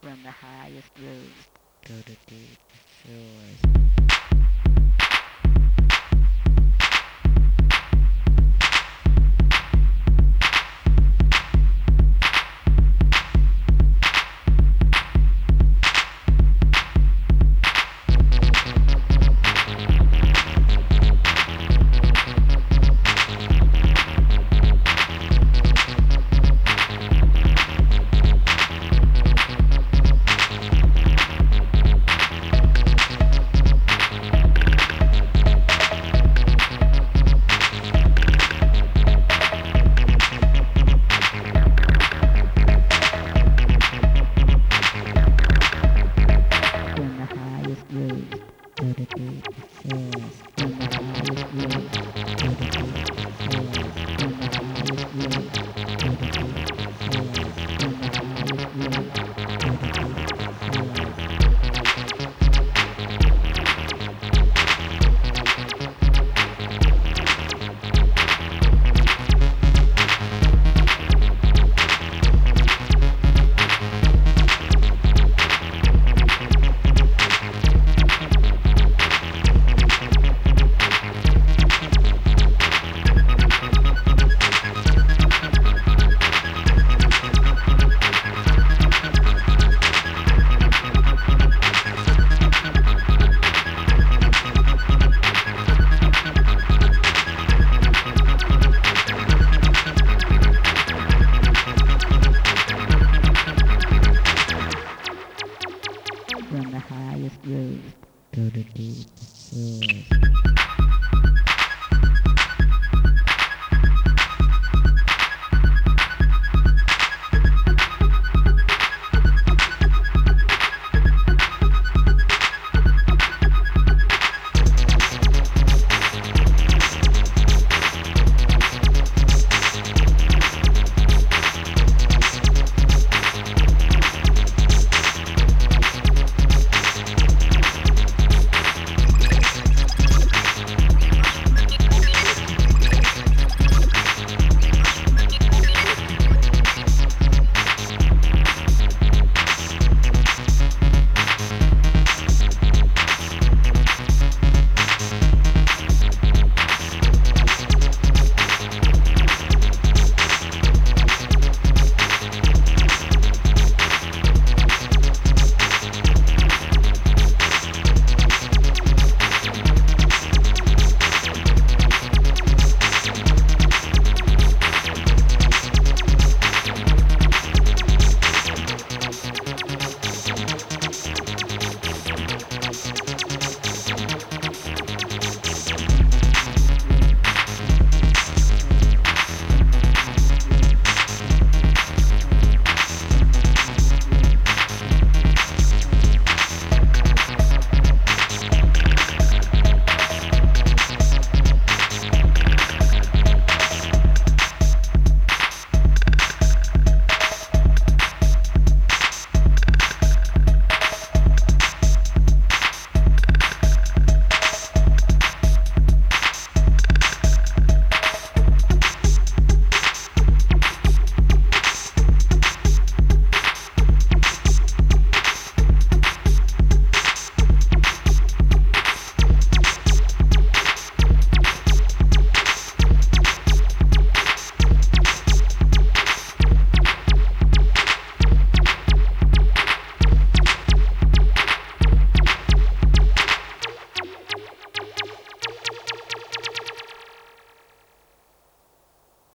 From the highest roofs to the deep shores. From the highest roofs to the deep shores. From the highest roofs to the deep shores. From the highest roofs to the deep shores. From the highest roofs to the deep shores. From the highest roofs to the deep shores.